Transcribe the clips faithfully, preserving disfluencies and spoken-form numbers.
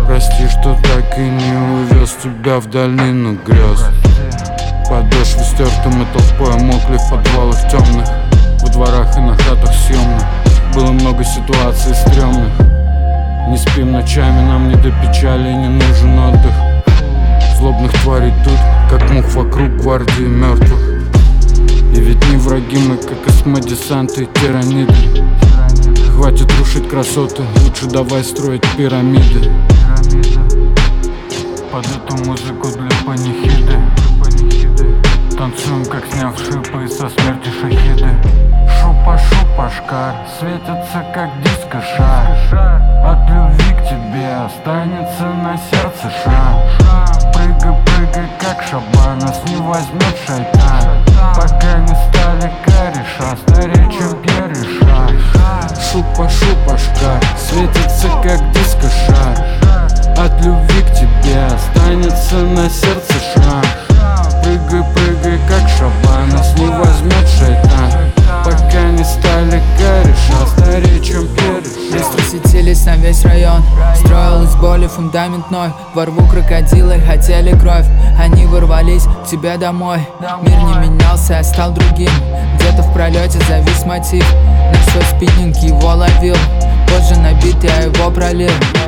Прости, что так и не увез тебя в долину грез. Подошвы стертым и толпой мокли в подвалах темных, во дворах и на хатах съемных. Было много ситуаций стрёмных. Не спим ночами, нам не до печали, не нужен отдых. Злобных тварей тут, как мух вокруг гвардии мертвых. И ведь не враги мы, как космодесанты и тираниды. Хватит рушить красоты, лучше давай строить пирамиды. Под эту музыку для панихиды танцуем, как сняв шипы со смерти шахиды. Шупа-шупа шкар светится, как диско-шар. От любви к тебе останется на сердце шрам. Прыгай-прыгай, как шаба, нас не возьмет шайтан. Пока не стали кореша, старее, чем переша. Шупа-шупа шкар светится, как диско-шар. От любви к тебе останется на сердце шрам. Прыгай-прыгай, как шаба, нас не возьмет шайтан. Пока не стали кореша, старее, чем переша. Быстро светились на весь район. Строил из боли фундамент ной. Во рву крокодилы хотели кровь. Они ворвались к тебе домой. Мир не менялся, я стал другим. Где-то в пролете завис мотив. На свой спиннинг его ловил. Позже на бит я его пролил.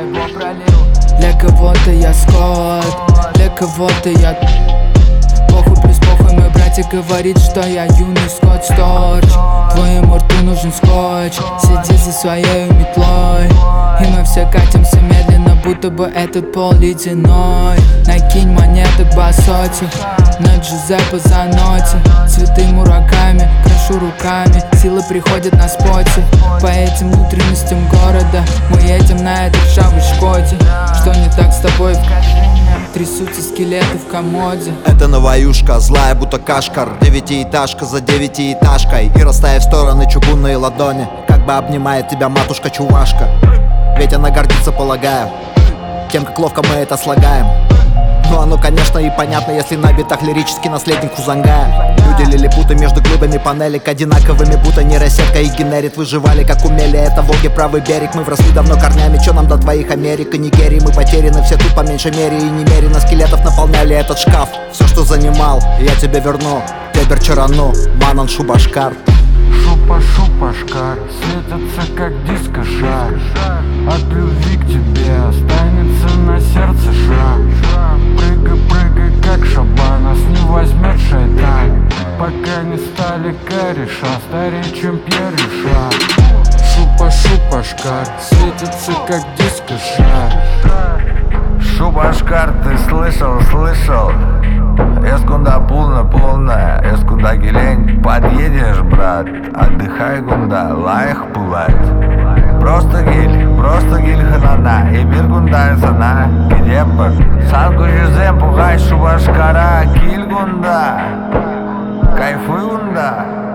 Для кого-то я скот, для кого-то я... Похуй плюс похуй, мой братик говорит, что я юный Скотт Сторч. Твоему рту нужен скотч, сиди за своей метлой. И мы все катимся медленно, будто бы этот пол ледяной. Накинь монеток басоти, на Джузеппе заноте. Цветы мураками, крашу руками, силы приходят на споте. По этим внутренностям города мы едем на этой ржавой Шкоде. Что не так с тобой? Трясутся скелеты в комоде. Это новоюшка, злая будто кашкар. Девятиэтажка за девятиэтажкой. И расставив в стороны чугунные ладони, как бы обнимает тебя матушка-чувашка. Ведь она гордится, полагаю, тем, как ловко мы это слагаем. Ну оно, конечно, и понятно, если на битах лирический наследник Хузангая. Люди лилипуты между глыбами панелек, одинаковыми будто нейросетка и генерит. Выживали как умели, это Волги правый берег. Мы вросли давно корнями, чё нам до твоих Америк и Нигерии? Мы потеряны все тут по меньшей мере, и немерено скелетов наполняли этот шкаф. Все, что занимал, я тебе верну. Тебер Чарану, Манан Шубашкар. Шупа-шупа шкар светится, как диско-шар. От любви к тебе останется на сердце шрам. Прыгай-прыгай, как шаба, нас не возьмет шайтан. Пока не стали кореша, старее, чем переша. Шупа-шупа шкар светится, как диско-шар. Шубашкар, ты слышал, слышал? Эскунда полная, полная, эскунда гелень. Подъедешь, брат, отдыхай, гунда, лайх пулать. Просто гиль, просто гиль ханана. И бир гунда сана, гидепар. Санку жүзем пугай шубашкара, киль гунда. Кайфуй гунда.